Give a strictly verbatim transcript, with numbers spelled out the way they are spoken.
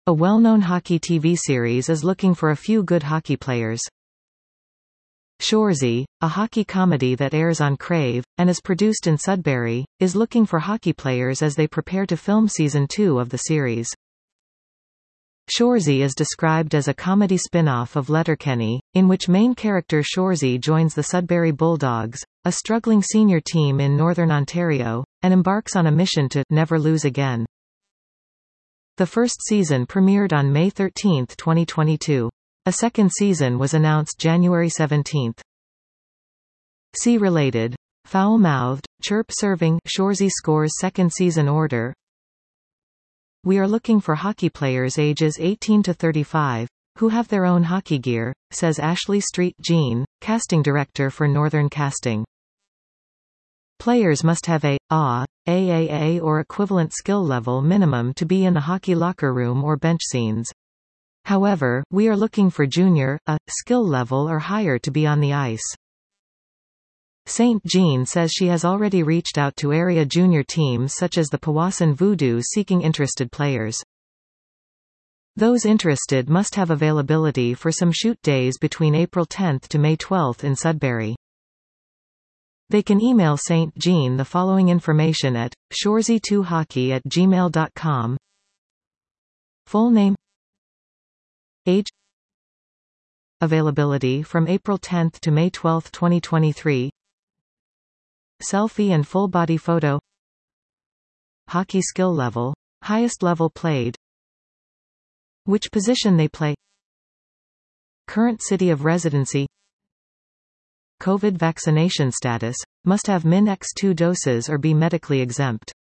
A well-known hockey T V series is looking for a few good hockey players. Shoresy, a hockey comedy that airs on Crave, and is produced in Sudbury, is looking for hockey players as they prepare to film season two of the series. Shoresy is described as a comedy spin-off of Letterkenny, in which main character Shoresy joins the Sudbury Bulldogs, a struggling senior team in Northern Ontario, and embarks on a mission to never lose again. The first season premiered on May thirteenth twenty twenty-two. A second season was announced January seventeenth. See related. Foul-mouthed, chirp-serving Shoresy scores second season order. We are looking for hockey players ages eighteen to thirty-five, who have their own hockey gear, says Ashley Street Jean, casting director for Northern Casting. Players must have a A A A or equivalent skill level minimum to be in the hockey locker room or bench scenes. However, we are looking for junior A skill level or higher to be on the ice. Saint Jean says she has already reached out to area junior teams such as the Powassan Voodoo seeking interested players. Those interested must have availability for some shoot days between April tenth to May twelfth in Sudbury. They can email Saint Jean the following information at shoresy two hockey at gmail dot com. Full name, age, availability from April tenth to May twelfth twenty twenty-three, selfie and full body photo, hockey skill level, highest level played, which position they play, current city of residency, COVID vaccination status, must have min X two doses or be medically exempt.